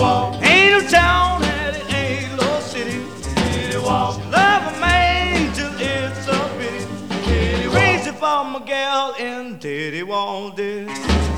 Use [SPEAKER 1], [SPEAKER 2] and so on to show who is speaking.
[SPEAKER 1] Ain't no town and it ain't no city. Love a man till it's a pity. Crazy for my gal in Titty Walk.